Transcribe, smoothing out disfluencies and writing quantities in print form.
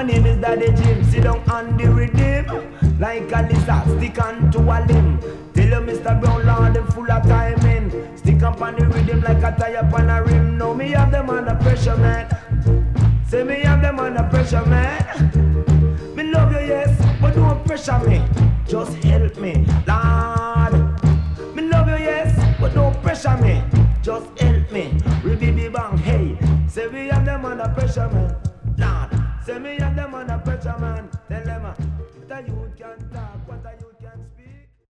name is Daddy Jim. Sit down on the rhythm, like a lizard, stick on to a limb. Tell you Mr. Brown Lord, them full of timing. Stick up on the rhythm like a tire on a rim. Now me have them under pressure, man. Say me have them under pressure, man. Me love you, yes, but don't pressure me. Just help me, Lord. Me love you, yes, but don't pressure me. Just help me. Ribby bang, hey. Say we have them under pressure, man.